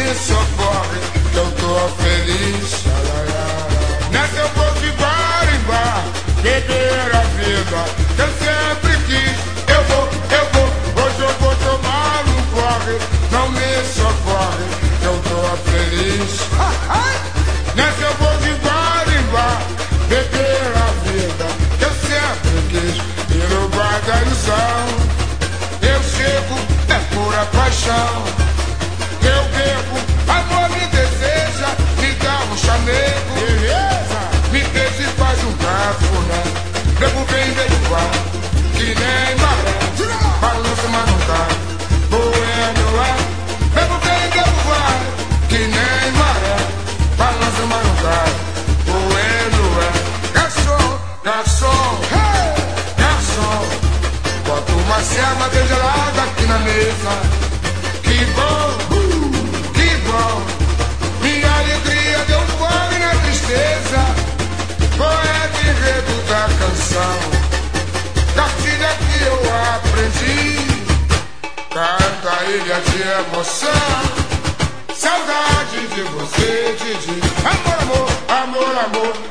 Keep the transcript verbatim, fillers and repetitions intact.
me socorre, que eu tô feliz. Nessa eu vou de bar em bar, beber a vida que eu sempre quis. Eu vou, eu vou, hoje eu vou tomar um corre, não me socorre, que eu tô feliz. Nessa eu vou de bar em bar, beber a vida que eu sempre quis. E no bar da ilusão eu chego, é pura paixão. Eu bebo, amor me deseja, me dá um chamego, beleza? Me deixa e faz um cafuné. Bebo bem, bebo igual, que nem maré. Balança, mas não cai, bueno é. Bebo bem, bebo vai, que nem maré. Balança, mas não cai, bueno é. Garçom, garçom, hey! Garçom, bota uma serva bem gelada aqui na mesa. Que bom, uh, que bom. Minha alegria deu fome na tristeza. Poeta enredo da canção, da filha que eu aprendi. Canta ilha de emoção, saudade de você, Didi. Amor, amor, amor, amor.